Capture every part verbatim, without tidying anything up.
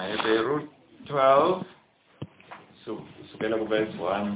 Mahebheru twelve sukela ku verse one.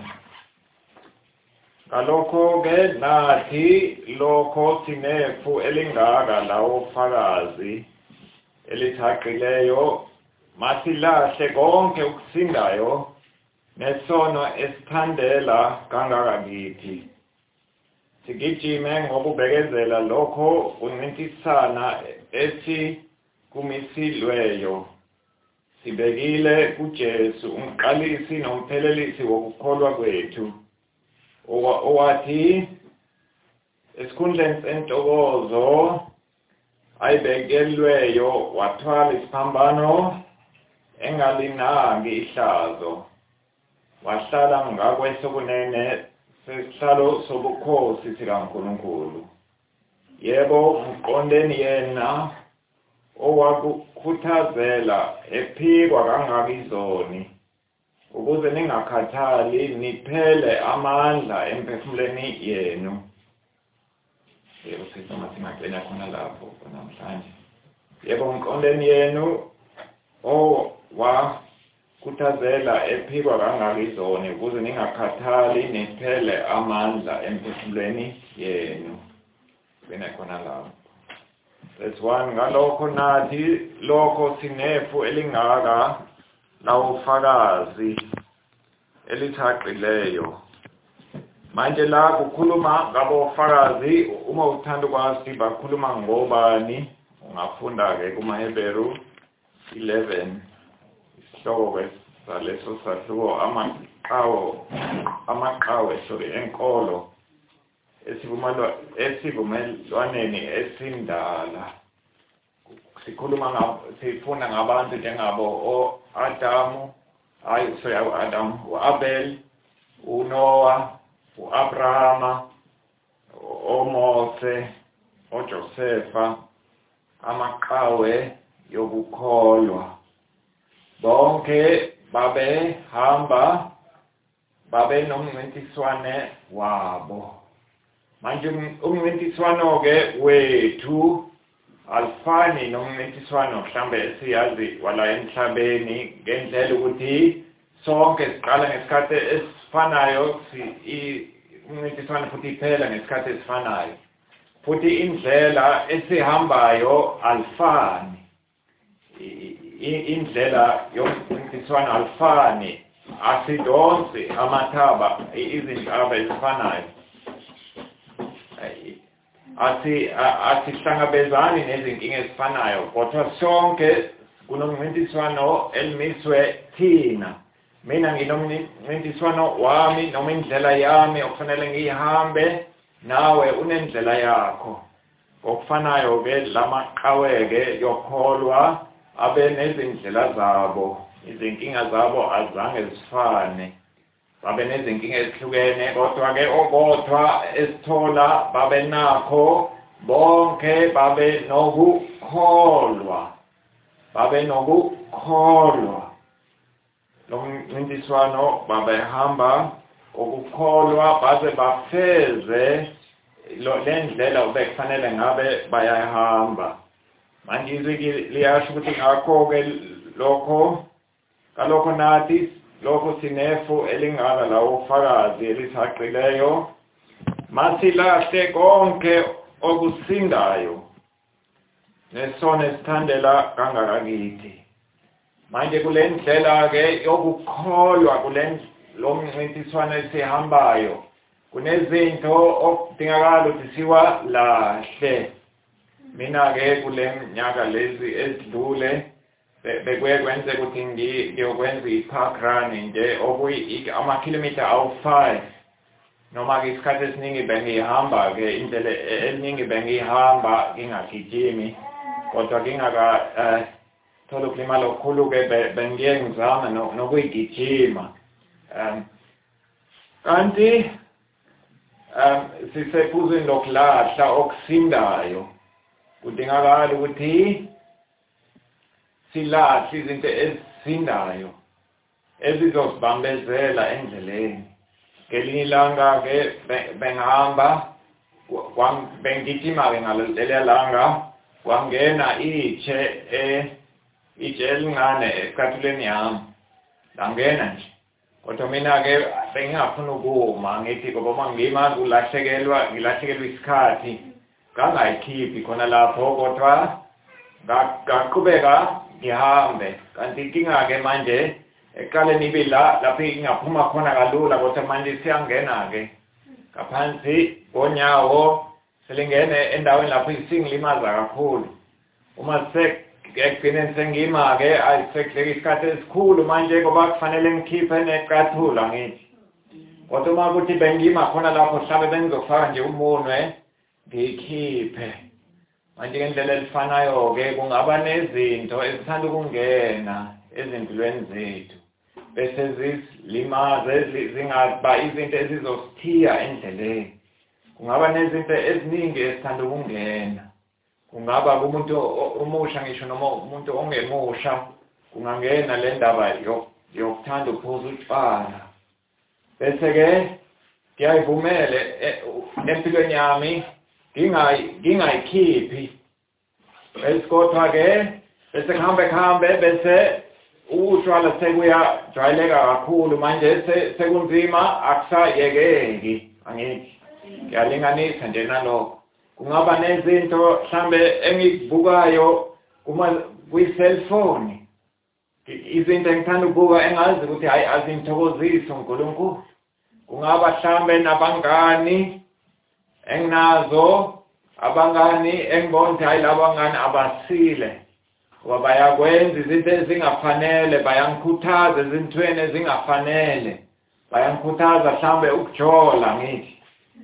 Kalokho ke nathi lokho sinefu elingaka lawo fakazi elithaqileyo masilahle konke ukusindayo nesono esithandela kangaka kithi sigijime ngokubekezela lokho kuncintisana ethi kumisilweyo sibekile kuJesu umqalisi nomphelelisi wokukholwa kwethu owathi esikhundleni sentokozo ayibekelweyo wathwala isiphambano engalinaki ihlazo wahlala ngakwesokunene sesihlalo sobukhosi sikaNkulunkulu. Yebo mqondeni yena owakukhuthazela ephikwa kangaka izoni ukuze ningakhathali niphele amandla emphefumulweni yenu. Yebo sisoma singaqina khona lapho namhlanje. Yebo mqondeni yenu owakukhuthazela ephikwa kangaka izoni ukuze ningakhathali niphele amandla emphefumulweni yenu. Qina khona lapho. That's one. Ngalokho nathi lokho sinefu elingaka lawo fakazi elithaqileyo. Manje la kukhuluma ngabo fakazi uma uthanda kwazi bakhuluma ngobani ungafunda ke kuMahebheru eleven isihloko saleso sahluko amaqhawe amaqhawe sorry enkolo esivumelwa esivumelwaneni esindala. Sikhuluma ngabo sifunda ngabantu njengabo o Adamu ayi sorry Adam uAbel uNoah uAbrahama oMose oJosefa amaqhawe yokukholwa bonke babe hamba babe nomncintiswane wabo. Manje umncintiswano ke wethu alfani nomncintiswano mhlambe esiyazi wala emhlabeni ngendlela ukuthi sonke siqala ngesikhathi esifanayo umncintiswano futhi iphela ngesikhathi esifanayo futhi indlela esihambayo alfani indlela yomncintiswano alfani asidonsi amathaba izintaba ezifanayo athi asihlangabezani nezinkinga ezifanayo kodwa sonke kunomncintiswano elimiswe thina. Mina nginomncintiswano wami noma indlela yami okufanele ngihambe nawe unendlela yakho okufanayo ke lamaqhaweke yokholwa abe nezindlela zabo izinkinga zabo azange zifane babe nezinkinga ezihlukene kodwa ke okodwa esithola babe nakho bonke babe nokukholwa babe nokukholwa lo mncintiswano babehamba ukukholwa baze bafeze lo lendlela obekufanele ngabe bayahamba. Manje izwi liyasho ukuthi ngakho ke lokho kalokho nathi lokho sinefu elingaka lawo fakazi elithaqileyo masilahle konke okusindayo nesono esithandela kangaka kithi. Manje kule ndlela ke yokukholwa kule lo mncintiswano esihambayo kunezinto okudingakala ukuthi siwalahle. Mina ke kule minyaka lezi ezidlule bekuye kwenze ukuthi ngiyokwenza i-park run nje okuyi amakhilometer awu five noma ke isikhathi esiningi bengihamba ke indlela eningi bengihamba ngingagijimi kodwa ngingaka thola ukulimala okukhulu ke bengiye ngizama nokuyigijima kanti sisephuzweni lokulahla okusindayo kudingakala ukuthi silahle izinto ezisindayo ezizosibambezela endleleni. Ngelinye ilanga ke bengihamba bengigijima ke ngalelo langa kwangena itshe itshe elincane ecathuleni yami ngangena nje kodwa mina ke bengingafuna ukuma ngithi ngoba mangima kulahlekelwa ngilahlekelwa isikhathi kangayikhiphi khona lapho kodwa ngaqhubeka ngihambe kanti inkinga ke manje eqaleni ibe la lapho ingaphuma khona kalula kodwa manje siyangena ke ngaphansi konyawo selingene endaweni lapho isingilimaza kakhulu uma sekugcine sengima ke ayisehleke isikhathi esikhulu manje ngoba kufanele ngikhiphe neqathula ngithi kodwa uma kuthi bengima khona lapho hlabe bengizofaka nje umunwe ngikhiphe manje ngendlela elifanayo ke kungaba nezinto ezithanda ukungena ezimpilweni zethu bese zisilimaze zingaba izinto ezizosithiya endleleni kungaba nezinto eziningi ezithanda ukungena kungaba kumuntu umusha ngisho noma umuntu ongemusha kungangena le ndaba yokuthanda ukuphuza utshwala bese ke ngiyayivumele empilweni yami ngingayikhiphi besikodwa ke bese kuhambe kuhambe bese utshwala sekuyajwayeleka kakhulu manje sekunzima akusayekeki angithi ngiyalinganisa nje nalokho kungaba nezinto mhlambe engikubukayo kuma kwi-cellphone izinto engithanda ukubuka engazi ukuthi hayi azingithokozisi uNkulunkulu kungaba mhlambe nabangani enginazo abangani engibona ukuthi hayi labangani abasile ngoba bayakwenza izinto ezingafanele bayangikhuthaza ezintweni ezingafanele bayangikhuthaza mhlambe ukujola ngithi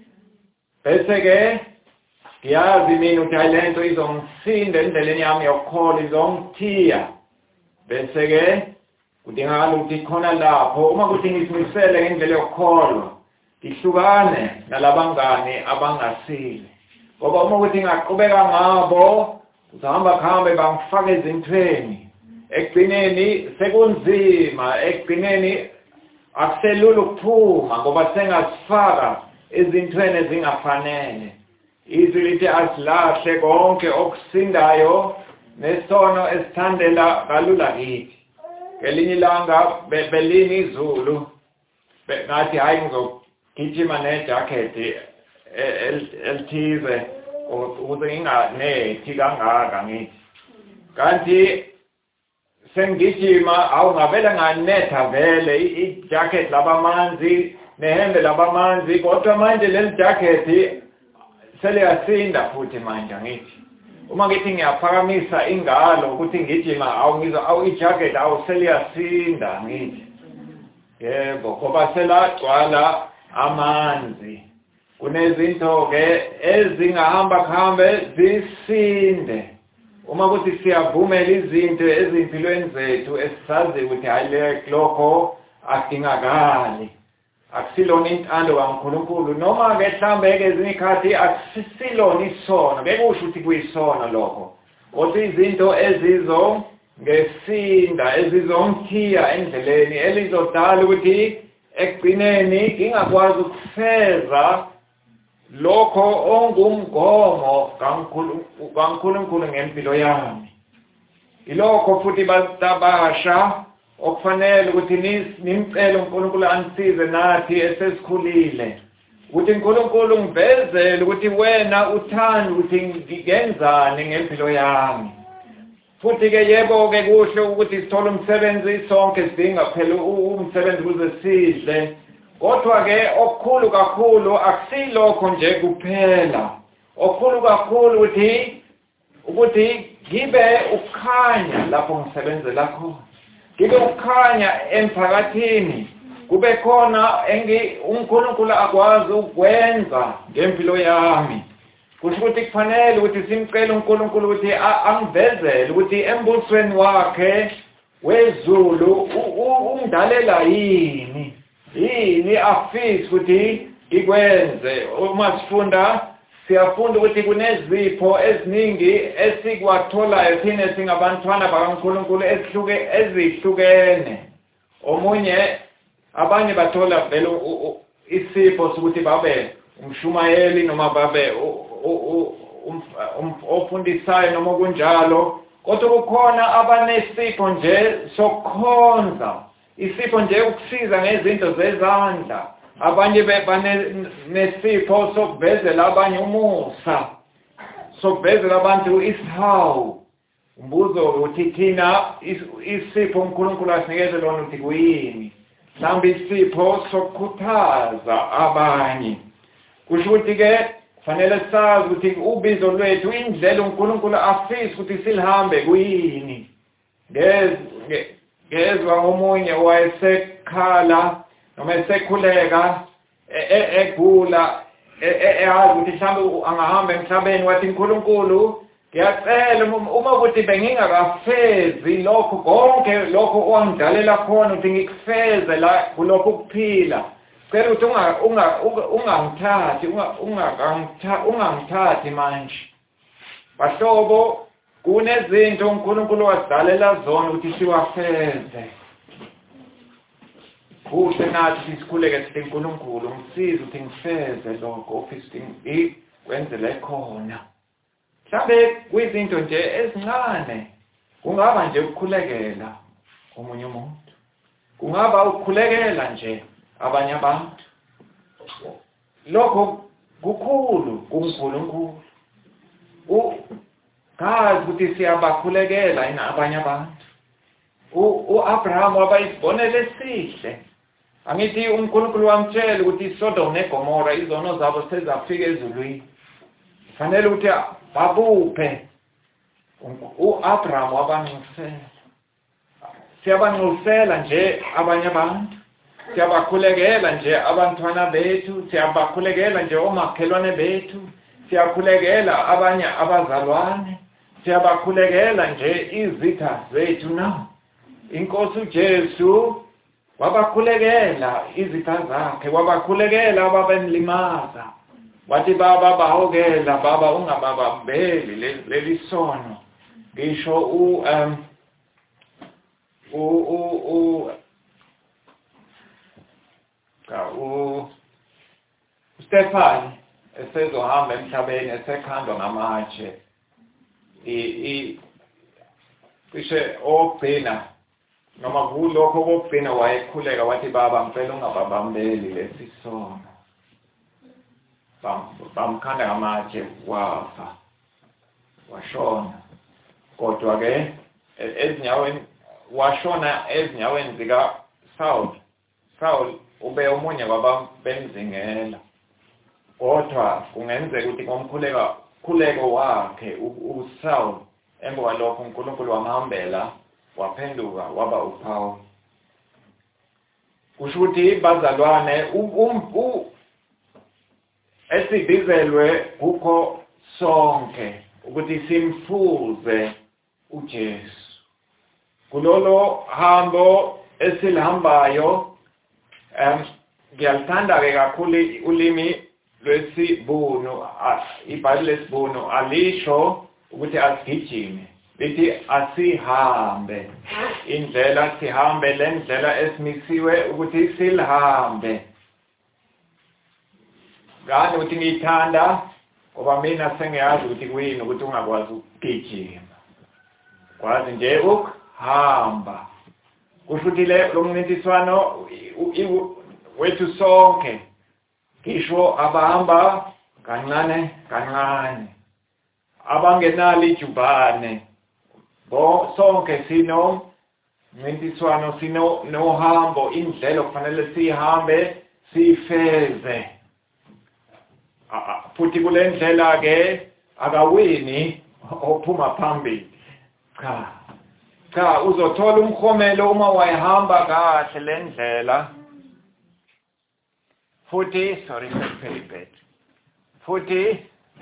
bese ke ngiyazi mina ukuthi hayi lento izongisinda endleleni yami yokukhola izongithiya bese ke kudingakala ukuthi khona lapho uma kuthi ngisimisele ngendlela yokukholwa ngihlukane nalabangani abangasile ngoba uma kuthi ngaqhubeka ngabo uzahamba kuhambe bangifake ezintweni ekugcineni sekunzima ekugcineni akuselula ukuphuma ngoba sengasifaka ezintweni ezingafanele izwi lithi asilahle konke okusindayo nesono esithandela kalula kithi ngelinye ilanga belini izulu ngathi hayi ngizogijima nejakhethi elithize ukuze nginganethi kangaka ngithi kanti sengijima awungavele nganetha vele ijacket labamanzi nehembe labamanzi kodwa manje leli jacket seliyasinda futhi manje ngithi uma ngithi ngiyaphakamisa ingalo ukuthi ngijima awungizwa awu ijacket awu seliyasinda ngithi yebo ngoba selagcwala amanzi kunezinto ke ezingahamba kuhambe zisinde uma kuthi siyavumela izinto ezimpilweni zethu esisazi ukuthi hayi lokho akudingakali akusilona intando kaNkulunkulu noma ke mhlambe ke ezinikhathi akusilona isono bekusho ukuthi kuyisono lokho kodwa izinto ezizo ngesinda ezizongithiya endleleni elizodala ukuthi ekugcineni ngingakwazi ukufeza lokho ongumgomo kaNkulunkulu ngempilo yami ilokho futhi batabasha okufanele ukuthi nimcele uNkulunkulu anisize nathi esesikhulile ukuthi uNkulunkulu ngivezele ukuthi wena uthanda ukuthi ngigenzane ngempilo yami futhi ke yebo ke kuhle ukuthi sithole umsebenzi sonke sidinga phela umsebenzi kuze sidle kodwa ke okukhulu kakhulu akusilokho nje kuphela okukhulu kakhulu ukuthi ukuthi ngibe ukukhanya lapho ngisebenzela khona ngibe ukukhanya emphakathini kube khona engi uNkulunkulu akwazi ukwenza ngempilo yami kusho ukuthi kufanele ukuthi simcele uNkulunkulu ukuthi angivezele ukuthi embusweni wakhe wezulu ungidalela yini yini afisa ukuthi ikwenze uma sifunda siyafunda ukuthi kunezipho eziningi esikwatholayo thina singabantwana bakaNkulunkulu ezihluke ezihlukene omunye abanye bathola vele isipho sokuthi babe umshumayeli noma babe ofundisayo noma kunjalo kodwa kukhona abanesipho nje sokukhonza isipho nje ukusiza ngezinto zezandla abanye banesipho sokuvezela abanye umusa sokuvezela abantu isihawu umbuzo uthi thina isipho uNkulunkulu asinikeze lona uthi kuyini mhlawumbe isipho sokukhuthaza abanye kusho ukuthi ke fanele sazi ukuthi ubizo lwethu indlela uNkulunkulu afisa ukuthi silihambe kuyini ngezwe ngomunye wayesekhala noma esekhuleka egula eyazi ukuthi mhlawumbe angahamba emhlabeni wathi uNkulunkulu ngiyacela uma ukuthi bengingakafezi lokho konke lokho owangidalela khona ukuthi ngikufeze la kulokho ukuphila cela ukuthi unga ungangithathi unga ungangithathi manje bahlobo kunezinto uNkulunkulu wasidalela zona ukuthi siwafeze kuhle nathi sikhuleke sithi uNkulunkulu ngisize ukuthi ngifeze lokho ofisa ikwenzele khona mhlawumbe kwizinto nje ezincane kungaba nje ukukhulekela omunye umuntu kungaba ukukhulekela nje abanye abantu lokho kukhulu kuNkulunkulu ukazi ukuthi siyabakhulekela ina abanye abantu uAbraham wabayibonela esihle angithi uNkulunkulu wamtshela ukuthi Sodom neGomora izono zabo sezafika ezulwini fanele ukuthi babuphe uAbraham wabanxusela siyabanxusela nje abanye abantu siyabakhulekela nje abantwana bethu siyabakhulekela nje omakhelwane bethu siyakhulekela abanye abazalwane siyabakhulekela nje izitha zethu na inkosi uJesu wabakhulekela izitha zakhe wabakhulekela ababemlimaza wathi baba bahokela baba ungababambeli leli sono ngisho u um u u ka u Stefan esezohamba emhlabeni esekhandwa ngamatshe i i kishe ogcina noma kulokho kokugcina wayekhuleka wathi baba ngicela ungababambeli lesi sono bamkhanda ngamatshe wafa washona kodwa ke ezinyaweni washona ezinyaweni zika Saul Saul ube omunye wabamzingela kodwa kungenzeka ukuthi ngomkhuleka khuleko wakhe uSaul emva kwalokho uNkulunkulu wamhambela waphenduka waba uPaul kusho ukuthi bazalwane esibizelwe kukho sonke ukuthi simfuze uJesu kulolo hambo esilihambayo em ngiyalithanda ke kakhulu ulimi lwesibunu ibhayibheli lesibunu alisho ukuthi asigijime lithi asihambe indlela sihambe lendlela esimisiwe ukuthi silihambe ngani ukuthi ngithanda ngoba mina sengiyazi ukuthi kuyini ukuthi ungakwazi ukugijima kwazi nje ukuhamba kusho ukuthi lo mncintiswano wethu sonke kisho abahamba kancane kancane abangenalo ijubane bo sonke sino mncintiswano sino nohambo indlela kufanele sihambe sifeze futhi kule ndlela ke akawini ophuma phambili cha cha uzothola umkhomelo uma wayihamba kahle le ndlela futhi sorry sekupheliphet futhi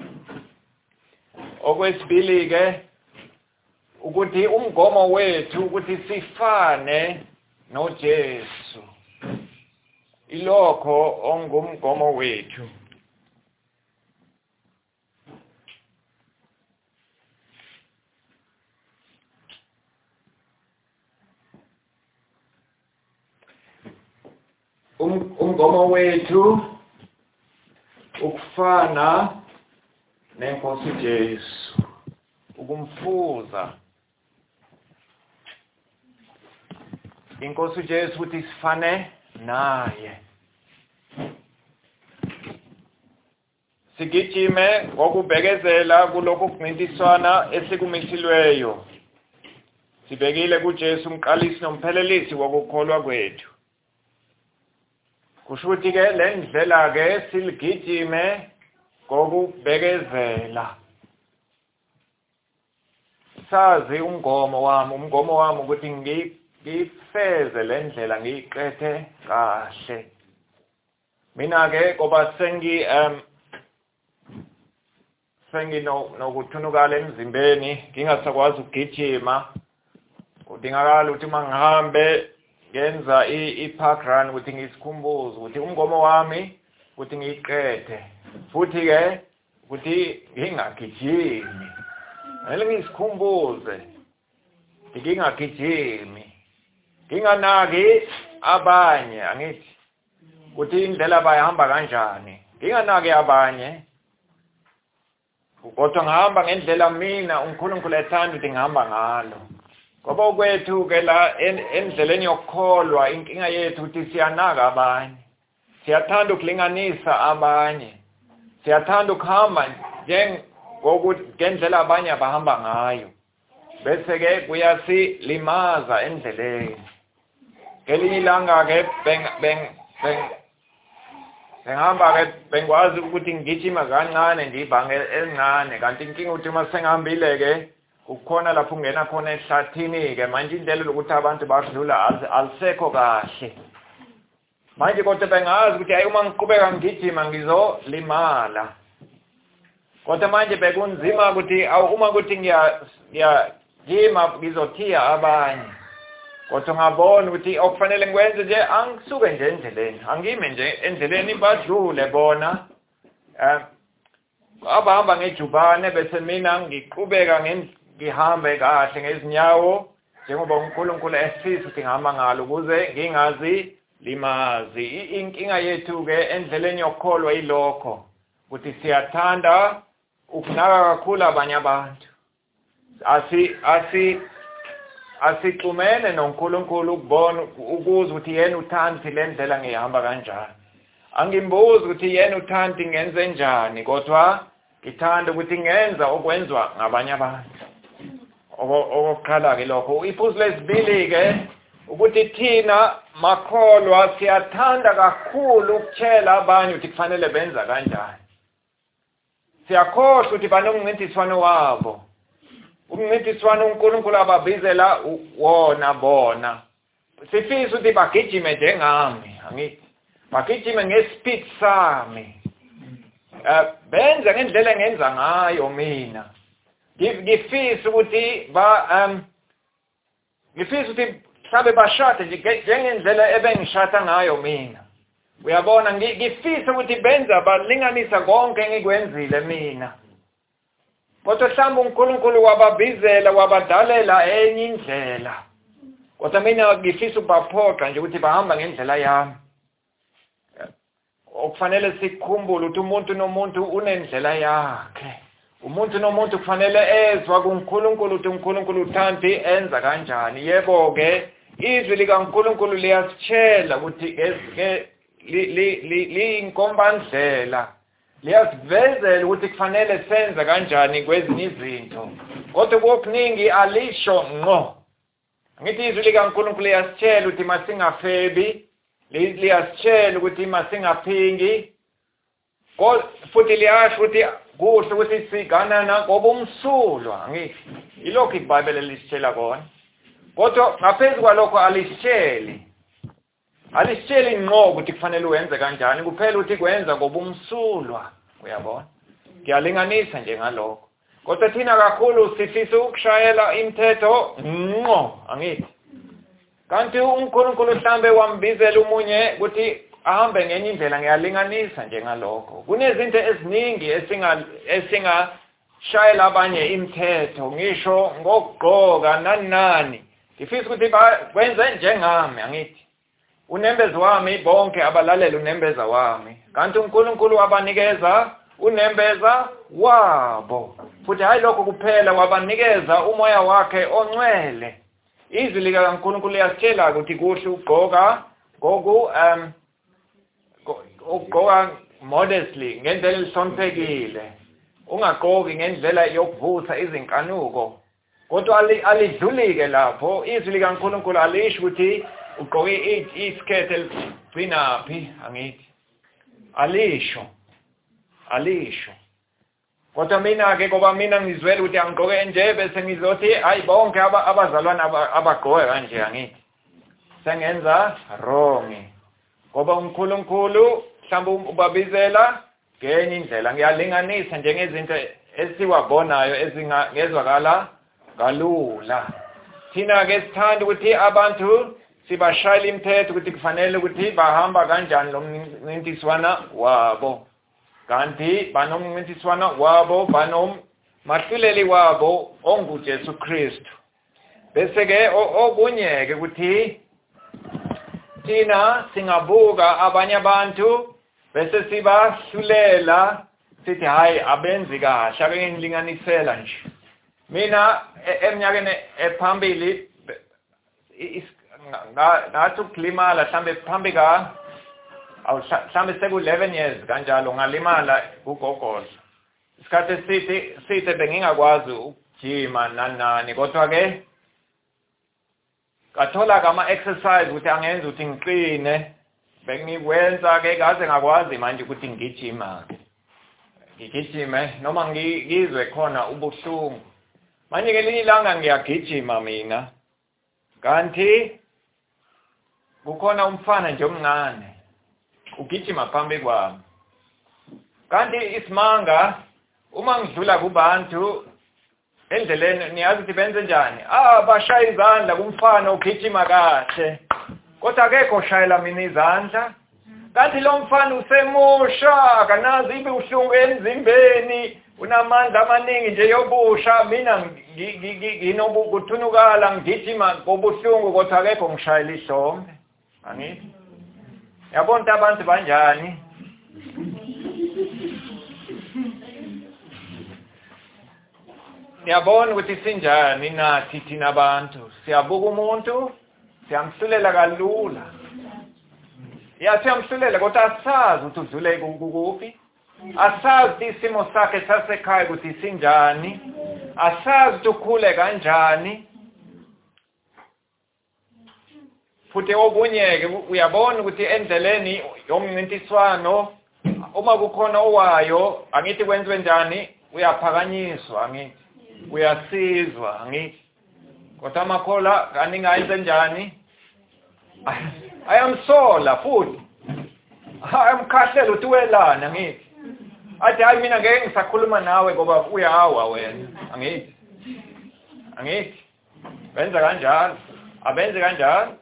okwesibili ke ukuthi umgomo wethu ukuthi sifane noJesu ilokho ongumgomo wethu um umgomo wethu ukufana nenkosi Jesu ukumfuza inkosi uJesu ukuthi sifane naye. Sigijime ngokubhekezela kulokho kuncintiswana esikumisilweyo. Sibekile kuJesu umqalisi nomphelelisi wokukholwa kwethu. Kusho ukuthi ke le ndlela ke siligijime ngokubhekezela. Sazi umgomo wami, umgomo wami ukuthi ngifeze le ndlela ngiqethe kahle. Mina ke ngoba sengi um sengi no nokuthunukala emzimbeni, ngingasakwazi ukugijima. Udingakala ukuthi mangihambe ngenza i-park run ukuthi ngisikhumbuze ukuthi umgomo wami ukuthi ngiqethe. Futhi ke ukuthi ngingagijimi. Ngeke ngisikhumbuze. Ngingagijimi. Nginganaki abanye, angithi. Ukuthi indlela bayihamba kanjani. Nginganaki abanye. Kodwa ngihamba ngendlela mina uNkulunkulu ethanda ukuthi ngihamba ngalo. Ngoba kwethu ke la endleleni yokukholwa inkinga yethu ukuthi siyanaka abanye. Siyathanda ukulinganisa abanye. Siyathanda ukuhamba njengokuthi ngendlela abanye abahamba ngayo. Bese ke kuyasilimaza endleleni. Ngelinye ilanga ke beng beng beng ngihamba ke bengwazi ukuthi ngigijima kancane ndibhange elincane kanti inkinga ukuthi uma sengihambile ke ukukhona lapho ungena khona ehlathini ke manje indlela lokuthi abantu badlula alisekho kahle. Manje kodwa bengazi ukuthi hayi uma ngiqhubeka ngigijima ngizolimala. Kodwa manje bekunzima ukuthi awu uma ukuthi ngiya ngiyajima ngizothiya abanye. Kodwa ngabona ukuthi okufanele ngikwenze nje angisuke nje endleleni. Angime nje endleleni badlule bona. Eh abahamba ngejubane bese mina ngiqhubeka ngihambe kahle ngezinyawo njengoba uNkulunkulu esifisa ukuthi ngihamba ngalo ukuze ngingazi limazi. Inkinga yethu ke endleleni yokukholwa ilokho ukuthi siyathanda ukunaka kakhulu abanye abantu. Asi asi asixumene noNkulunkulu ukubona ukuze ukuthi yena uthanda le ndlela ngihamba kanjani. Angimbuzi ukuthi yena uthanda ngenze njani kodwa ngithanda ukuthi ngenza okwenzwa ngabanye abantu. Okuqala ke lokho iphuzu lesibili ke ukuthi thina makholwa siyathanda kakhulu ukutshela abanye ukuthi kufanele benza kanjani. Siyakhohlwa ukuthi banomncintiswano wabo. Umncintiswano uNkulunkulu ababizela wona bona. Sifisa ukuthi bagijime njengami, angithi. Bagijime ngespeed sami. Eh benza ngendlela engenza ngayo mina. Ngifisa ukuthi ba um ngifisa ukuthi mhlawumbe bashade njengendlela ebengishada ngayo mina. Uyabona ngifisa ukuthi benza balinganisa konke engikwenzile mina. Kodwa mhlawumbe uNkulunkulu wababizela wabadalela enye indlela. Kodwa mina ngifisa ukubaphoqa nje ukuthi bahamba ngendlela yami. Okufanele sikhumbule ukuthi umuntu nomuntu unendlela yakhe. Umuntu nomuntu kufanele ezwa kuNkulunkulu ukuthi uNkulunkulu uthanda enza kanjani. Yebo ke izwi likaNkulunkulu liyasitshela ukuthi ke li inkombandlela. Liyasivezela ukuthi kufanele senze kanjani kwezinye izinto. Kodwa kokuningi alisho ngqo. Ngithi izwi likaNkulunkulu liyasitshela ukuthi masingafebi, liyasitshela ukuthi masingaphingi. Futhi liyasho ukuthi kuhle ukuthi siganana ngobumsulwa, ngithi. Ilokho iBhayibheli lisitshela kona. Kodwa ngaphezulu kwalokho alisitsheli. Alisitsheli ngqo ukuthi kufanele uyenze kanjani, kuphela ukuthi kwenza ngobumsulwa, uyabona. Ngiyalinganisa nje ngalokho. Kodwa thina kakhulu sifisa ukushayela imithetho ngqo, angithi. Kanti uNkulunkulu mhlambe wambizela umunye ukuthi ahambe ngenye indlela ngiyalinganisa nje ngalokho. Kunezinto eziningi esinga esinga shayela abanye imithetho, ngisho ngokugqoka nani nani. Ngifisa ukuthi benze njengami, angithi. Unembezi wami bonke abalalela unembeza wami. Kanti uNkulunkulu wabanikeza unembeza wabo. Futhi hayi lokho kuphela wabanikeza umoya wakhe ongcwele. izwi likaNkulunkulu liyasitshela ukuthi kuhle ugqoka goku um ugqoka modestly ngendlela ehloniphekile ungagqoki ngendlela yokuvusa izinkanuko kodwa alidlulike lapho izwi likaNkulunkulu alisho ukuthi ugqoke iskirt eligcinaphi angithi alisho alisho kodwa mina ke ngoba mina ngizwela ukuthi angigqoke nje bese ngizothi hayi bonke abazalwana abagqoke kanje angithi sengenza wrong ngoba uNkulunkulu mhlawumbe ubabizela ngenye indlela ngiyalinganisa njengezinto esiwabonayo ezingezwakala kalula thina ke sithanda ukuthi abantu sibashayela imithetho ukuthi kufanele ukuthi bahamba kanjani lo mncintiswana wabo kanti banomncintiswana wabo banomahluleli wabo onguJesu Kristu bese ke okunye ke ukuthi thina singabuka abanye abantu bese sibahlulela sithi hayi abenzi kahle ake ngilinganisela nje mina eminyakeni ephambili ngathi ukulimala mhlambe phambi ka mhlambe seku eleven years kanjalo ngalimala ugogoza isikhathi sithi sithi bengingakwazi ukujima nanani kodwa ke kathola kama exercise ukuthi angenza ukuthi ngiqine bengikwenza ke kaze ngakwazi manje ukuthi ngijima ngigijime noma ngizwe khona ubuhlungu manje ke linye ilanga ngiyagijima mina kanti kukhona umfana nje omncane ugijima phambi kwami kanti isimanga uma ngidlula kubantu endleleni niyazi ukuthi benze njani ah bashaya izandla kumfana ugijima kahle kodwa akekho oshayela mina izandla kanti lo mfana usemusha kanazi ibe uhlungu emzimbeni unamandla amaningi nje yobusha mina nginobuthunukala ngijima ngobuhlungu kodwa akekho ngishayela ihlombe angithi yabona abantu banjani siyabona ukuthi sinjani nathi thina abantu siyabuka umuntu siyamhlulela kalula ya siyamhlulela kodwa asazi ukuthi udlule kuphi asazi isimo sakhe sasekhaya ukuthi sinjani asazi ukuthi ukhule kanjani futhi okunye uyabona ukuthi endleleni yomncintiswano uma kukhona owayo angithi kwenziwe njani uyaphakanyiswa angithi uyasizwa angithi kodwa amakhola kaningi ayenze njani ayamsola futhi ayamkhahlela ukuthi welana angithi athi hayi mina ngeke ngisakhuluma nawe ngoba uyawa wena angithi angithi benza kanjalo abenze kanjalo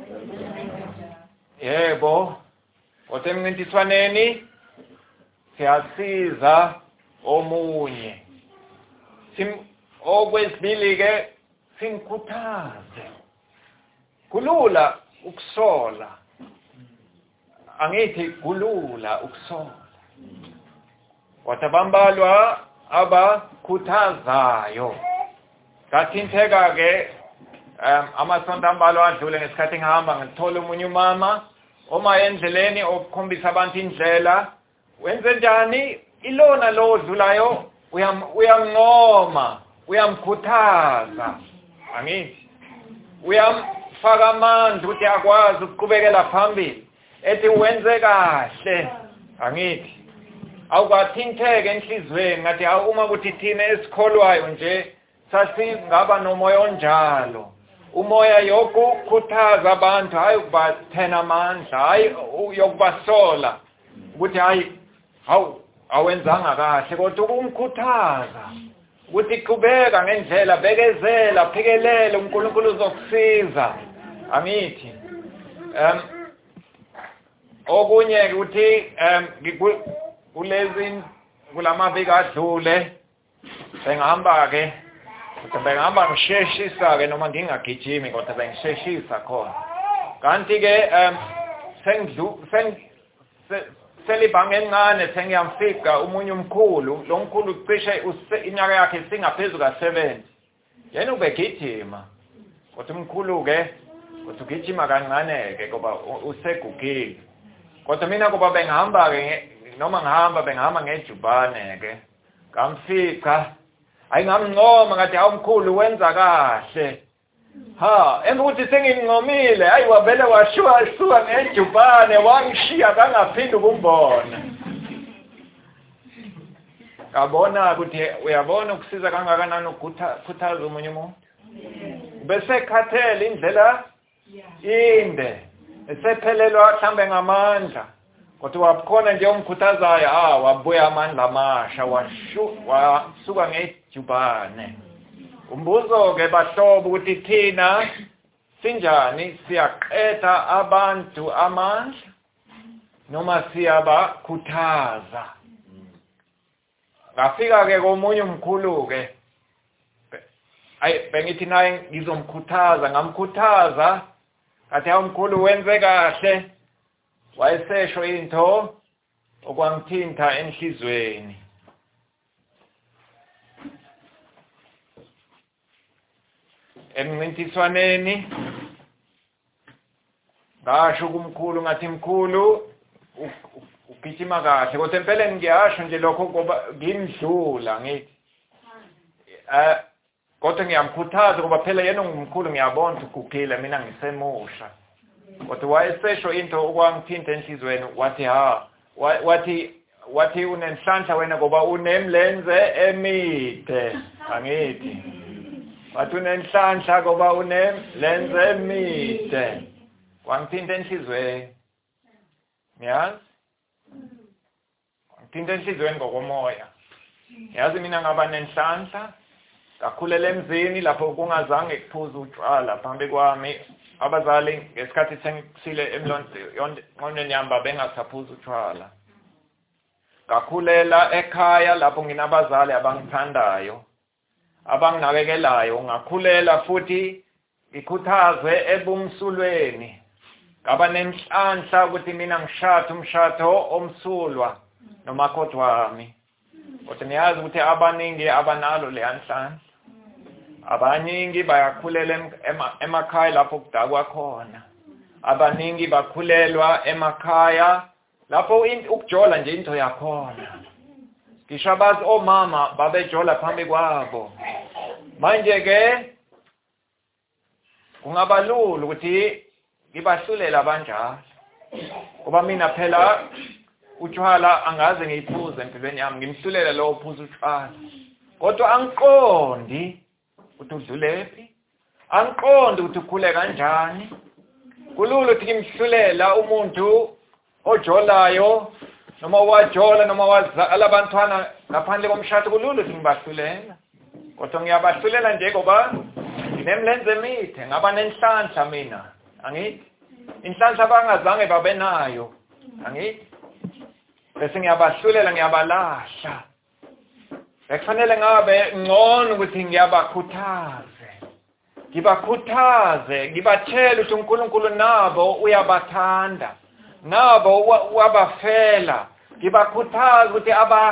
yebo kodwa emncintiswaneni siyasiza omunye sim okwesibili ke singikhuthaze kulula ukusola angithi kulula ukusola kodwa bambalwa abakhuthazayo kathinteka ke um amasonto ambalwa adlule ngesikhathi ngihamba ngithola umunye umama oma endleleni okukhombisa abantu indlela wenze njani ilona lo odlulayo uyamngoma uyamkhuthaza angithi uyamfaka amandla ukuthi akwazi ukuqhubekela phambili ethi wenze kahle angithi awukathinteke enhlizweni ngathi uma ukuthi thina esikholwayo nje sasingaba nomoya onjalo umoya yokukhuthaza abantu hayi ukubathena amandla hayi yokubasola ukuthi hayi hawu awenzanga kahle kodwa ukumkhuthaza ukuthi qhubeka ngendlela bekezela phikelele uNkulunkulu uzokusiza angithi um okunye ukuthi um kulezi kulamaviki adlule bengihamba ke kodwa bengihamba ngisheshisa ke noma ngingagijimi kodwa bengisheshisa khona kanti ke um sengidlu selibhange encane sengiyamfika umunye umkhulu lo mkhulu cishe iminyaka yakhe singaphezulu ka seventy yena ubegijima kodwa umkhulu ke kodwa ugijima kancane ke ngoba usegugile kodwa mina kuba bengihamba ke noma ngihamba bengihamba ngejubane ke ngamfica ayingamncoma ngathi awumkhulu wenza kahle ha engukuthi senginqomile hayi wabele washuwa shuwa ngejubane wangishiya kangaphindi ukumbona kabona ukuthi uyabona ukusiza kangakanani ukukhuthaza umunye umuntu bese khathele indlela inde esephelelwa mhlambe ngamandla kodwa wakhona nje umkhuthazayo ah wabuya amandla amasha washu wasuka ngejubane umbuzo ke bahlobo ukuthi thina sinjani siyaqeda abantu amandla noma siyabakhuthaza ngafika ke komunye umkhulu ke ay bengithi naye ngizomkhuthaza ngamkhuthaza athi awumkhulu wenze kahle wayesesho into okwangithinta enhlizweni emncintiswaneni ngasho kumkhulu ngathi mkhulu ugijima kahle kodwa empeleni ngiyasho nje lokho ngoba ngimdlula ngithi eh kodwa ngiyamkhuthaza ngoba phela yena ungumkhulu ngiyabona ukuthi ugugile mina ngisemusha kodwa wayesesho into okwangithinta enhlizweni wathi ha wathi wathi unenhlanhla wena ngoba unemlenze emide angithi wathi unenhlanhla ngoba unemlenze emide kwangithinta enhlizweni ngiyazi kwangithinta enhlizweni ngokomoya yazi mina ngaba nenhlanhla kakhulele emzini lapho kungazange kuphuza utshwala phambi kwami abazali ngesikhathi sengisile emlondweni yami bengasaphuza utshwala ngakhulela ekhaya lapho nginabazali abangithandayo abanginakekelayo ngakhulela futhi ngikhuthaze ebumsulweni ngaba nenhlanhla ukuthi mina ngishada umshado omsulwa nomakoti wami kodwa niyazi ukuthi abaningi abanalo le nhlanhla abaningi bayakhulela emakhaya lapho kudakwa khona abaningi bakhulelwa emakhaya lapho ukujola nje into yakhona ngisho abazi omama babejola phambi kwabo manje ke kungaba lula ukuthi ngibahlulela abanjalo ngoba mina phela utshwala angaze ngiyiphuze empilweni yami ngimhlulela lo uphuza utshwala kodwa angiqondi ukuthi udlulephi angiqondi ukuthi ukhule kanjani kulula ukuthi ngimhlulela umuntu ojolayo noma wajola noma wazala abantwana ngaphandle komshado kulula ukuthi ngibahlulela kodwa ngiyabahlulela nje ngoba nginemlenze emide ngaba nenhlanhla mina angithi inhlanhla abangazange babe nayo angithi bese ngiyabahlulela ngiyabalahla ekufanele ngabe ngcono ukuthi ngiyabakhuthaze ngibakhuthaze ngibatshela ukuthi uNkulunkulu nabo uyabathanda nabo wabafela ngibakhuthaza ukuthi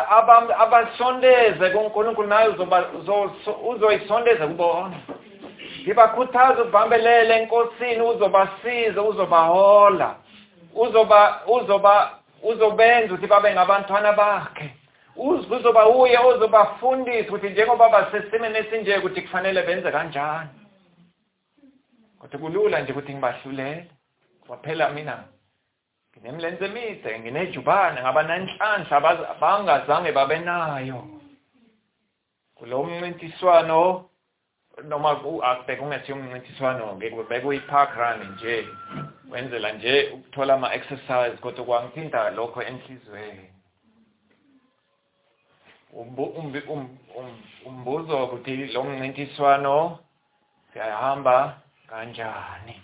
abasondeze kuNkulunkulu naye uzoyisondeza kubona ngibakhuthaza ukubambelele enkosini uzobasiza uzobahola uzoba uzoba uzobenza ukuthi babe ngabantwana bakhe uzoba uye uzobafundisa ukuthi njengoba basesimene esinje ukuthi kufanele benze kanjani kodwa kulula nje ukuthi ngibahlulele kwaphela mina nginemlenze emide nginejubane ngaba nenhlanhla abangazange babe nayo kulo mncintiswano noma akubheka ungathi umncintiswano bekuyi-park run nje wenzela nje ukuthola ama-exercise kodwa kwangithinta lokho enhlizweni umbuzo ukuthi lo mncintiswano siyahamba kanjani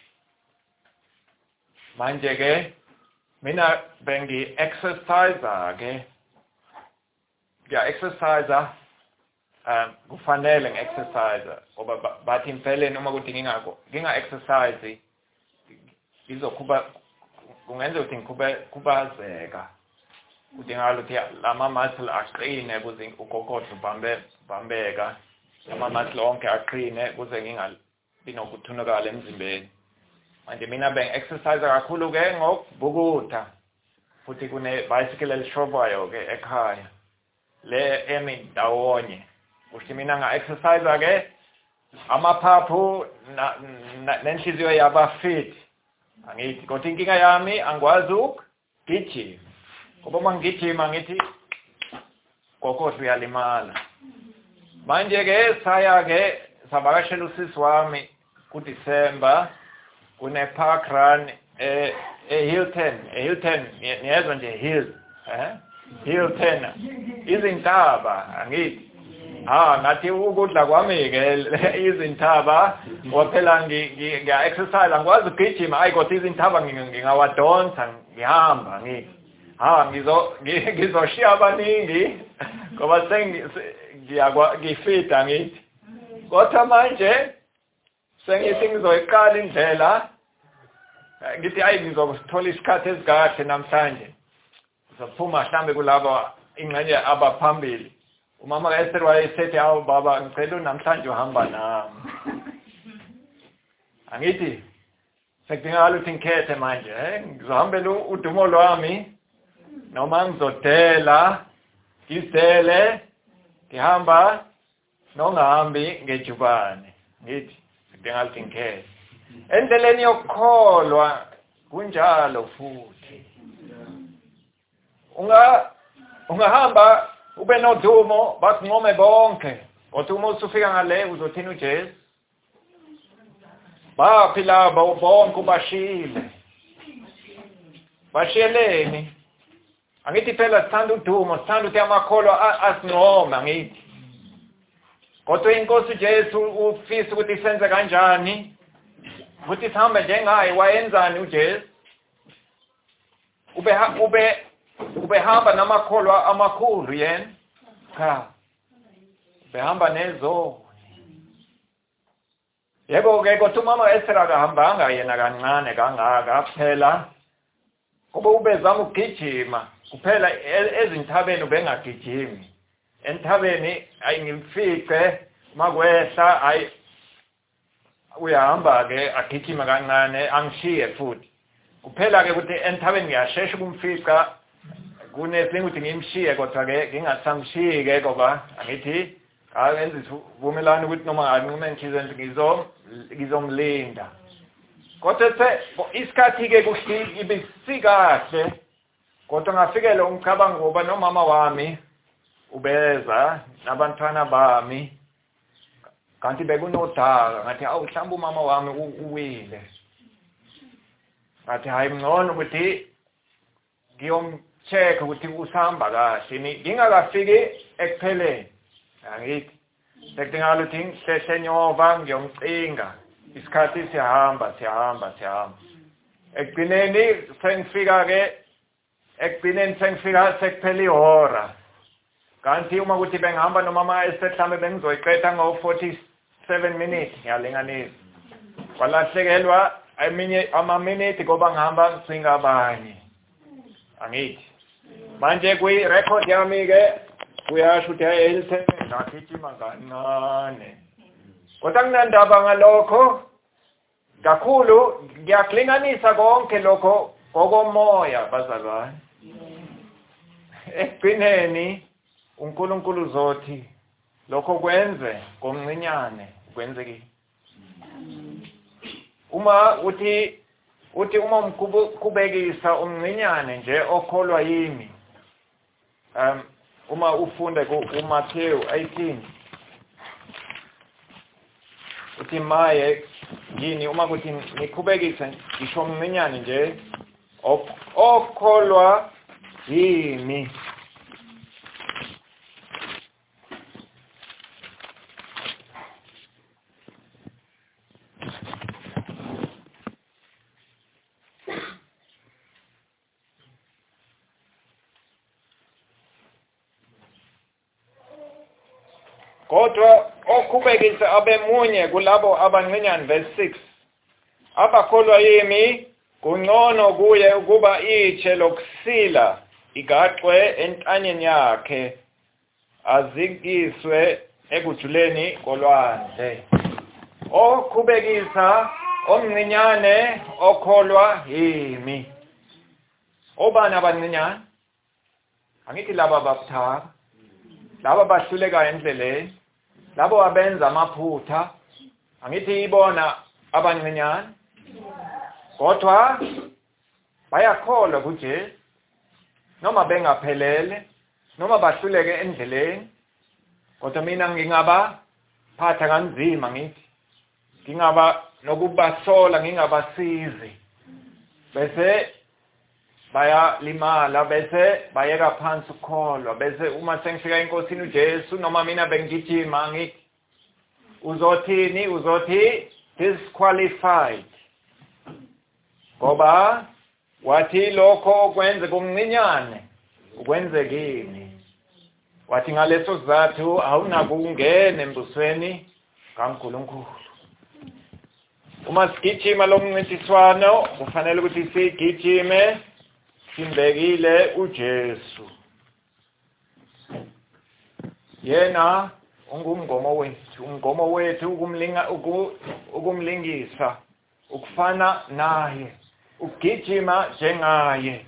manje ke mina bengi-exercise ke ngiya-exercise um kufanele ngi-exercise ngoba bathi impeleni uma kuthi nginga-exercise ngizokhuba kungenza ukuthi ngikhubazeka kudingakala ukuthi lama-muscle aqine ukuze ugogodla ubambeka ama-muscle onke aqine ukuze binokuthunukala emzimbeni manje mina beng exercise kakhulu ke ngokubhukuda futhi kune bicycle elishobayo ke ekhaya le emi ndawonye ukuthi mina nga exercise ke amaphaphu nenhliziyo yaba fit angithi kodwa inkinga yami angikwazi ukugijima ngoba mangigijima ngithi kokhosi uyalimala manje ke saya ke sabakashela usisi wami kuDecember kune park run eh eHilton eHilton niyezwa nje hill eh Hilton izintaba angithi ah ngathi ukudla kwami ke izintaba waphela ngiya exercise angikwazi ukugijima ayi kodwa izintaba ngingawadonsa ngihamba ngithi ha ngizo ngizoshiya abaningi ngoba sengiyakwa ngifita ngithi kodwa manje sengithi ngizoyiqala indlela ngithi ayi ngizothola isikhathi esikahle namhlanje ngizophuma mhlambe kulabo ingxenye abaphambili umama kaEsther wayesethi awu baba ngicela namhlanje uhamba nami angithi sekudingakala ukuthi ngikhethe manje eh ngizohambela udumo lwami noma ngizodela ngizele ngihamba nongahambi ngejubane ngithi sekudingakala ukuthi ngikhethe endleleni yokukholwa kunjalo futhi unga ungahamba ube nodumo bakunqome bonke kodwa uma usufika ngale uzothina uJesu baphila bonke ubashile bashiyeleni angithi phela sithanda udumo sithanda ukuthi amakholwa asinqome angithi kodwa inkosi uJesu ufisa ukuthi senze kanjani ukuthi sihambe njengaye wayenzani uJesu ube ube ubehamba namakholwa amakhulu yena cha ubehamba nezo yebo ke kodwa umama Esther akahambanga yena kancane kangaka phela kube ubezama ukugijima kuphela ezinthabeni ubengagijimi enthabeni ayingimfice makwehla ay uyahamba ke agijima kancane angishiye futhi kuphela ke ukuthi enthabeni ngiyashesha kumfica kunesinto ukuthi ngimshiye kodwa ke ngingasamshiye ke ngoba angithi ayenza isivumelwano ukuthi noma ngabe ngize ngizo ngizomlinda kodwa se isikhathi ke kuhliki ibisikahle kodwa ngafikela umcabango ngoba nomama wami ubeza nabantwana bami kanti bekunodaka ngathi awu mhlawumbe umama wami uwile ngathi hayi ngcono ukuthi ngiyom check ukuthi usahamba kahle ngingakafiki ekupheleni angithi sekudingakala ukuthi ngihlehla nyova ngiyomcinga isikhathi sihamba sihamba sihamba ekugcineni sengifika ke ekugcineni sengifika sekuphela ihora kanti uma ukuthi bengihamba nomama esethambe bengizoyiqeda ngo forty-seven minutes ngiyalinganisa kwalahlekelwa eminye ama minute ngoba ngihamba ngicinga abanye angithi manje kuyi record yami ke kuyasho ukuthi ayelithe ngagijima kancane kodwa kunandaba ngalokho kakhulu ngiyakulinganisa konke lokho ngokomoya bazalwane ekugcineni uNkulunkulu zothi lokho kwenze komncinyane kwenzeki uma uthi uthi uma umkubekisa umncinyane nje okholwa yimi um uma ufunda kuMathewu eighteen uthi maye yini uma kuthi nikhubekise ngisho umncinyane nje okholwa yimi kodwa okhubekisa abemunye kulabo abancinyane verse six abakholwa yimi kungcono kuye ukuba itshe lokusila igaxwe entanyeni yakhe azikiswe ekujuleni kolwandle okhubekisa omncinyane okholwa yimi. Obani abancinyane? Angithi laba babuthaka, laba bahluleka endleleni, labo abenza amaphutha. Angithi ibona abancinyane. Kodwa bayakholwa kuJesu noma bengaphelele noma bahluleke endleleni. Kodwa mina ngingaba phatha kanzima ngithi. Ngingaba nokubasola ngingabasizi. Bese bayalimala bese bayeka phansi ukukholwa bese uma sengifika enkosini uJesu noma mina bengigijima ngithi uzothini uzothi disqualified ngoba wathi lokho okwenze kumncinyane ukwenze kimi wathi ngaleso sizathu awunakungena embusweni kaNkulunkulu. Uma sigijima lo mncintiswano kufanele ukuthi sigijime simbekile uJesu. Yena ungumgomo wethu, umgomo wethu ukumlinga ukumlingisa, ukufana naye, ukugijima njengaye.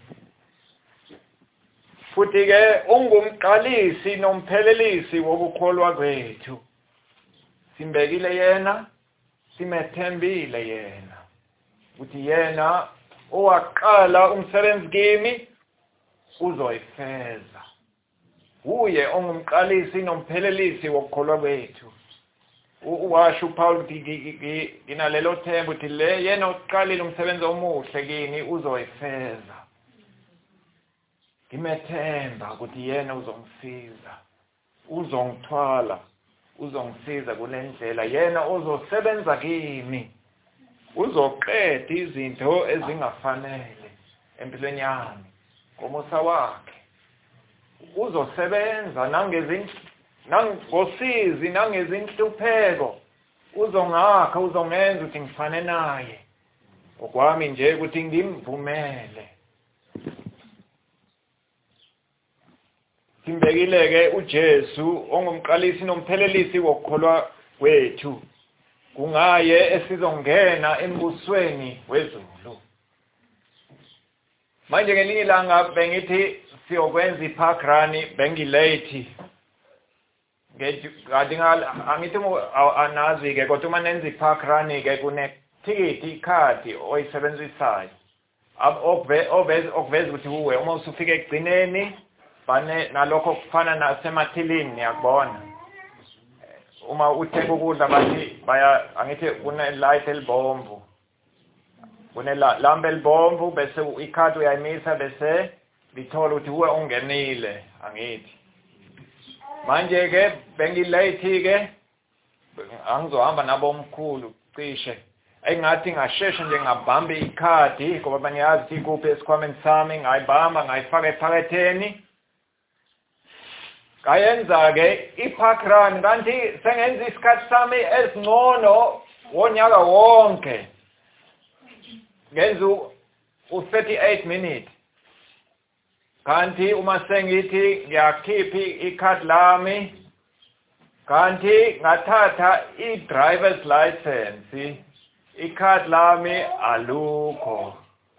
Futhi ke ungumqalisi nomphelelisi wokukholwa kwethu. Simbekile yena, simethembile yena. Uthi yena owaqala umsebenzi kimi uzoyifeza. Uye ongumqalisi nomphelelisi wokukholwa kwethu. Uwasho uPaul ukuthi inalelo themba uthi le yena oqalile umsebenzi omuhle kini uzoyifeza. Ngimethemba ukuthi yena uzongisiza, uzongithwala, uzongisiza kulendlela yena ozosebenza kimi. Uzoqeda izinto ezingafanele empilweni yami ngomusa wakhe. Uzosebenza nangezinto nangosizi nangezinhlupheko. Uzongakha uzongenza ukuthi ngifane naye. Okwami nje ukuthi ngimvumele. Simbekile ke uJesu ongumqalisi nomphelelisi wokukholwa kwethu. Kungaye esizongena embusweni wezulu. Manje ngelinye ilanga bengithi siyokwenza iparkrun bengilate. Ngadinga angithi anazi ke kodwa uma nenza iparkrun ke kune ticket ikhadi oyisebenzisayo. Obve okuveza ukuthi uwe uma usufika ekugcineni bane nalokho kufana nasemathilini yakubona. Uma uthenga ukudla bathi baya angithi kune light elibomvu. Kune lambe elibomvu bese ikhadi uyayimisa bese lithola ukuthi uwe ungenile angithi. Manje ke bengilate ke angizohamba nabo omkhulu cishe. Engathi ngasheshe nje ngabamba ikhadi ngoba bangiyazi ikuphi esikhwameni sami ngayibamba ngayifaka ephaketheni. Kayenza ke iparkrun kanti sengenza isikhathi sami esingcono wonyaka wonke. Ngenza u-thirty-eight minutes. Kanti uma sengithi ngiyakhiphi ikhadi lami kanti ngathatha i-driver's license ikhadi lami alukho.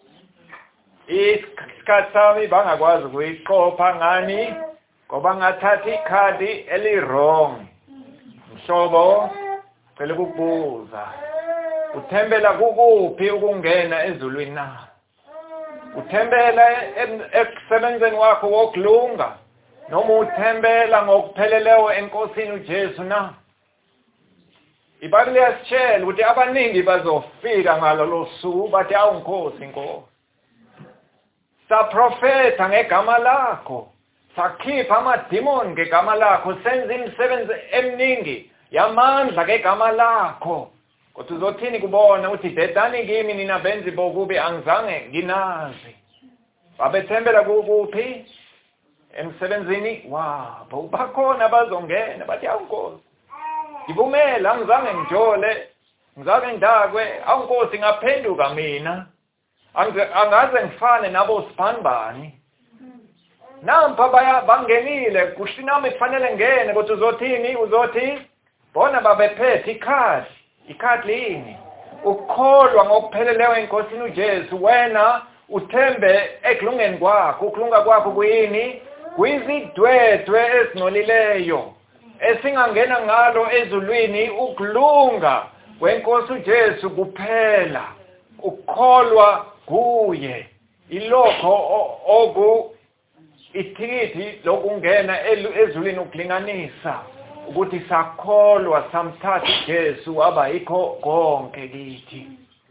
Isikhathi sami bangakwazi ukuyiqopha ngani ngoba ngathatha ikhadi eli-wrong. Mhlobo cela ukubuza uthembela kukuphi ukungena ezulwini na? Uthembela ekusebenzeni wakho wokulunga noma uthembela ngokupheleleyo enkosini uJesu na? IBhayibheli yasitshela ukuthi abaningi bazofika ngalolo suku bathi awunkosi inkosi. Saprofetha ngegama lakho. Sakhipha amadimoni ngegama lakho. Senza imisebenzi eminingi yamandla ngegama lakho. Kodwa uzothini kubona ukuthi dedani kimi nina benzi bokubi angizange nginazi. Babethembela kukuphi? Emsebenzini wabo. Bakhona bazongena bathi awunkosi. Ngivumela angizange ngijole, ngizange ngidakwe, awunkosi ngaphenduka mina. Angaze ngifane nabo sibanibani. Nampa baya bangenile kushinami kufanele ngene kodwa uzothini uzothi bona babephethe ikhadi ikhatlini ukholwa ngokupheleleyo enkosini uJesu wena uthembe ekulungeni kwakho ukulunga kwakho kuyini kuyizidwedwe ezinolileyo esingangena ngalo ezulwini ukulunga kwenkosi uJesu kuphela ukholwa kuye ilokho oku ithikithi lokungena ezulwini ukulinganisa ukuthi sakholwa samthatha uJesu waba yikho konke kithi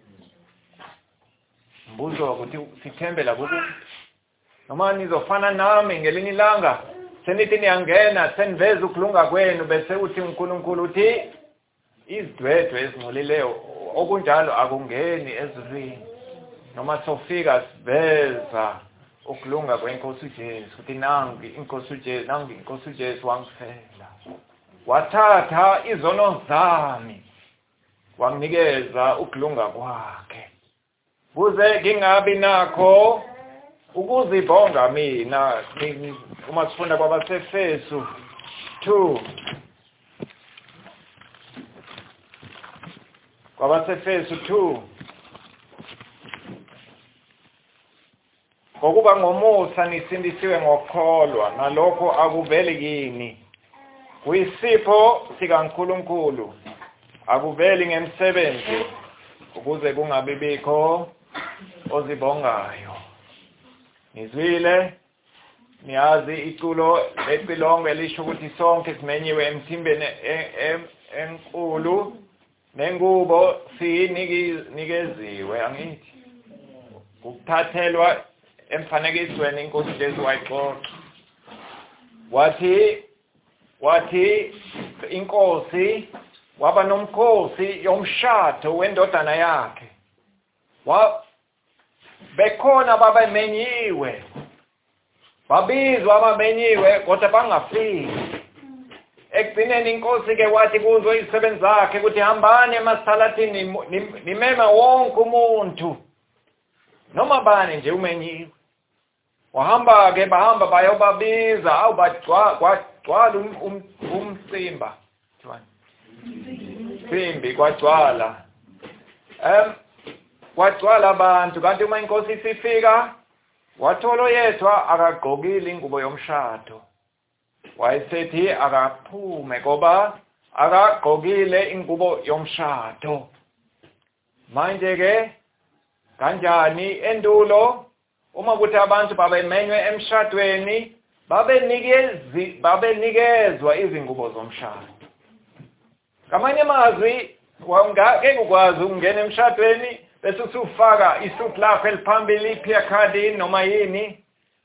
mbuzo ukuthi sithembela kuthi noma nizofana nami ngelinye ilanga senithi niyangena seniveza ukulunga kwenu bese uthi uNkulunkulu uthi izidwedwe ezingcolileyo okunjalo akungeni ezulwini noma sofika siveza ukulunga kwenkosi uJesu uthi nangi inkosi uJesu nangi inkosi uJesu wangifela wathatha izono zami wanginikeza ukulunga kwakhe kuze ngingabi nakho ukuzibonga mina uma sifunda kwabaseFesu two kwabaseFesu two ngokuba ngomusa nisindisiwe ngokholwa nalokho akuveli kini kuyisipho sikaNkulunkulu akuveli ngemsebenzi ukuze kungabibikho ozibongayo nizwile niyazi iculo lecilongo lisho ukuthi sonke simenyiwe emthimbeni enkulu nengubo sinikeziwe angithi ukuthathelwa emfanekisweni inkosi Jesu wayixoxa wathi wathi inkosi waba nomkhosi yomshado wendodana yakhe wa bekhona babamenyiwe babizwa abamenyiwe kodwa bangafiki ekugcineni inkosi ke wathi kuzo izisebenzi zakhe ukuthi hambani emasalatini nimeme wonke umuntu noma bani nje umenyiwe wahamba ke bahamba bayobabiza awu bagcwala umsimba simbi kwagcwala em kwagcwala abantu kanti uma inkosi isifika wathola yedwa akagqokile ingubo yomshado wayesethi akaphume ngoba akagqokile ingubo yomshado manje ke kanjani endulo uma kuthi abantu babemenywe emshadweni babenikezi babenikezwa izingubo zomshado ngamanye amazwi wangake ukwazi ukungena emshadweni bese usufaka isuit lakho eliphambili iphiyakadi noma yini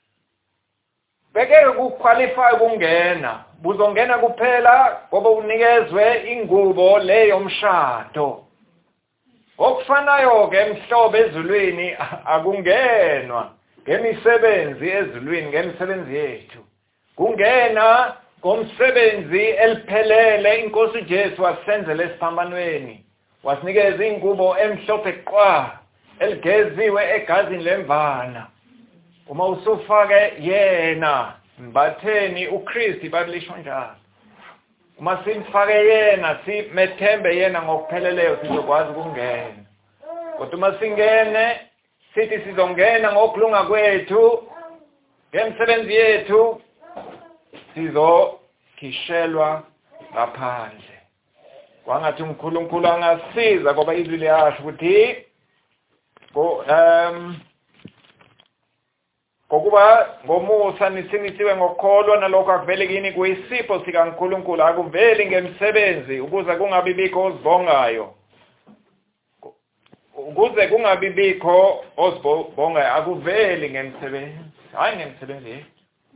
beke ukuqualify ukungena buzongena kuphela ngoba unikezwe ingubo leyo yomshado okufanayo ke emhlobo ezulwini akungenwa ngemisebenzi ezulwini ngemisebenzi yethu kungena ngomsebenzi eliphelele inkosi Jesu wasenzele esiphambanweni wasinikeza ingubo emhlophe qwa eligeziwe egazini lemvana uma usufake yena mbatheni uKristu bablisho njalo uma simfake yena simethembe yena ngokupheleleyo sizokwazi ukungena kodwa uma singene sithi sizongena ngokulunga kwethu ngemsebenzi yethu sizokhishelwa ngaphandle kwangathi uNkulunkulu angasiza ngoba izwi liyasho ukuthi ko um kokuba ngomusa nisinisiwe ngokholwa nalokho akuveli kini kuyisipho sikaNkulunkulu akuveli ngemsebenzi ukuze kungabibikho ozibongayo ukuze kungabibikho ozibongayo akuveli ngemsebenzi hayi ngemsebenzi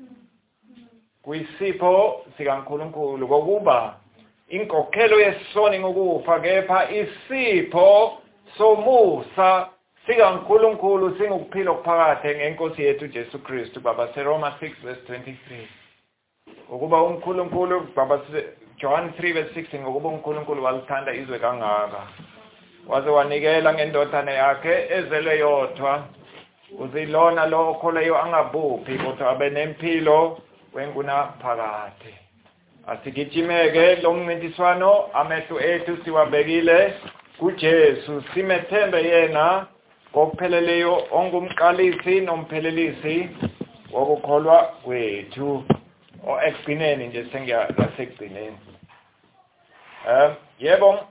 kuyisipho sikaNkulunkulu kokuba inkokhelo yesoni ngokufa kepha isipho somusa sikaNkulunkulu singukuphila okuphakade ngenkosi yethu Jesu Kristu baba seRoma six verse twenty-three ukuba uNkulunkulu baba John three verse sixteen ngokuba uNkulunkulu walithanda izwe kangaka waze wanikela ngendodana yakhe ezelwe yodwa uzilona lokho leyo angabuphi kodwa abe nempilo wenguna phakade asigijimeke lo mncintiswano amehlo ethu siwabekile kuJesu simethembe yena kokupheleleyo ongumqalisi nomphelelisi wokukholwa kwethu o ekugcineni nje sengiyasekugcineni eh yebo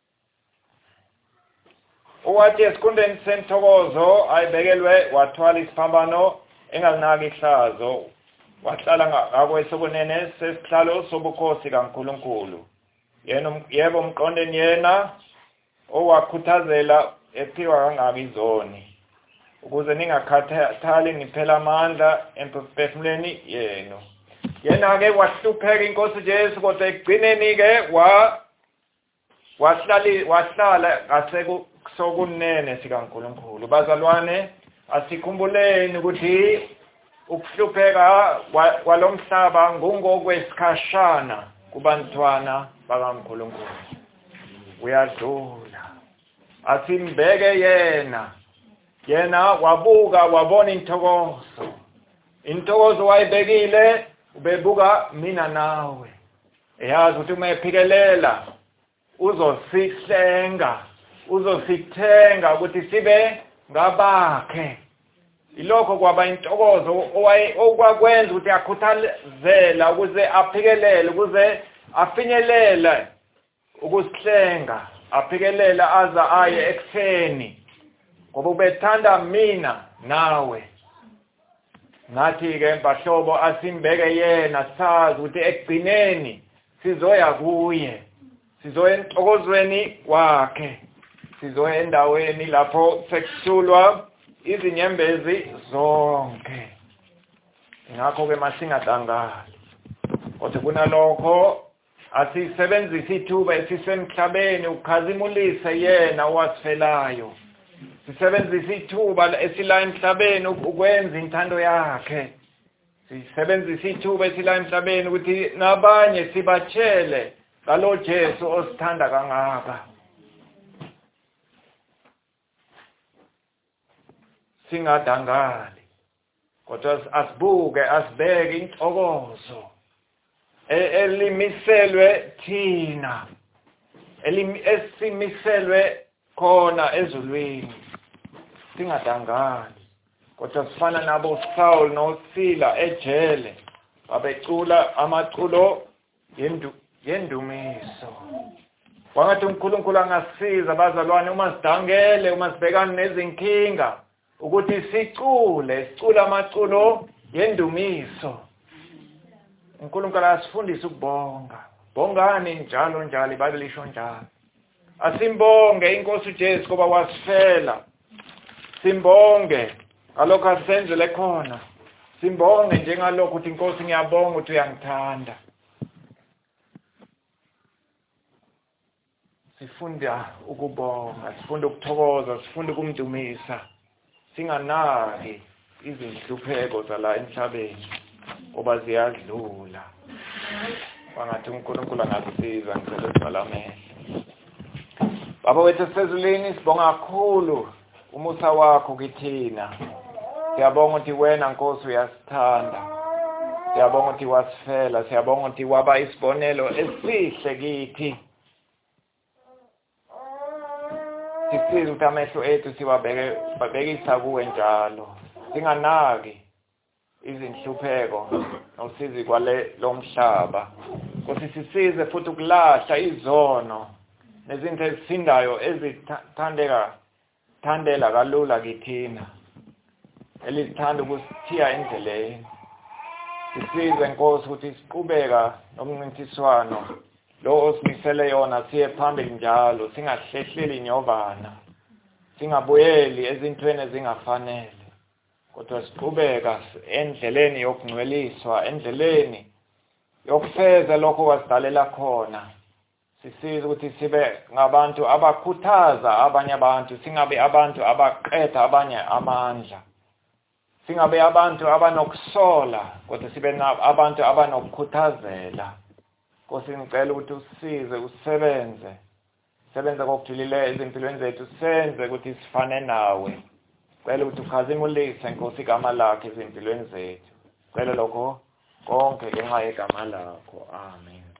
uwathi esikundeni sentokozo ayibekelwe wathwala isiphambano engalinaki ihlazo wahlala ngakwesokunene sesihlalo sobukhosi kaNkulunkulu yena yebo umqondeni yena owakhuthazela ephiwa kangaki izoni ukuze ningakhathali niphela amandla emphefumulweni yenu yena ke wahlupheka inkosi Jesu kodwa ekugcineni ke wa wahlali wahlala ngasesokunene sikaNkulunkulu bazalwane asikhumbuleni ukuthi ukuhlupheka kwalomhlaba ngungokwesikashana kubantwana bakaNkulunkulu uyadlula asimbeke yena yena wabuka wabona intokozo intokozo wayibekile ubebuka mina nawe eyazi ukuthi uma ephikelela uzosihlenga uzosithenga ukuthi sibe ngabakhe ilokho kwaba intokozo okwakwenza ukuthi akhuthazela ukuze aphikelele ukuze afinyelele ukusihlenga aphikelela aza aye ekutheni ngoba ubethanda mina nawe nathi ke bahlobo asimbeke yena sazi ukuthi ekugcineni sizoya kuye sizoya entokozweni wakhe sizoya endaweni lapho sekusulwa izinyembezi zonke ngakho ke masingadangali kodwa kunalokho asisebenzise ithuba esisemhlabeni ukhazimulise yena owasifelayo sisebenzise ithuba esila emhlabeni ukwenza intando yakhe sisebenzise ithuba esila emhlabeni ukuthi nabanye sibatshele ngalo Jesu osithanda kangaka singadangali kodwa asibuke asibeke intokozo elimiselwe thina esimiselwe khona ezulwini singadangali kodwa sifana nabo Saul noSila ejele babecula amaculo yendu yendumiso wangathi uNkulunkulu angasiza abazalwane uma sidangele uma sibhekana nezinkinga ukuthi sicule sicule amaculo yendumiso uNkulunkulu asifundise ukubonga bongani njalo njalo iBhayibheli lisho njalo asimbonge inkosi uJesu ngoba wasifela simbonge alokho asenzele khona simbonge njengalokho ukuthi inkosi ngiyabonga ukuthi uyangithanda sifunda ukubonga sifunda ukuthokoza sifunda ukumdumisa singanaki izinhlupheko zala emhlabeni ngoba ziyadlula wangathi uNkulunkulu angasisiza ngicela sibalamele Baba wethu sezulwini sibonga kakhulu umusa wakho kithina siyabonga ukuthi wena Nkosi uyasithanda siyabonga ukuthi wasifela siyabonga ukuthi waba isibonelo esihle kithi sisize ukuthi amehlo ethu siwabeke babekisa kuwe njalo singanaki izinhlupheko nosizi kwale lomhlaba ukuthi sisize futhi ukulahla izono nezinto ezisindayo ezithandeka thandela kalula kithina elithanda ukusithiya endleleni sisize Nkosi ukuthi siqhubeka nomncintiswano lo osimisele yona siye phambili njalo singahlehleli inyovana singabuyeli ezintweni ezingafanele kodwa siqhubeka endleleni yokungcweliswa endleleni yokufeza lokho wasidalela khona sisize ukuthi sibe ngabantu abakhuthaza abanye abantu singabe abantu abaqeda abanye amandla singabe abantu abanokusola kodwa sibe abantu abanokukhuthazela Nkosi ngicela ukuthi usize usebenze sebenza kokujulile ezimpilweni zethu senze ukuthi sifane nawe cela ukuthi ukhazimulise Nkosi igama lakhe ezimpilweni zethu cela lokho konke ngenxa yegama lakho amen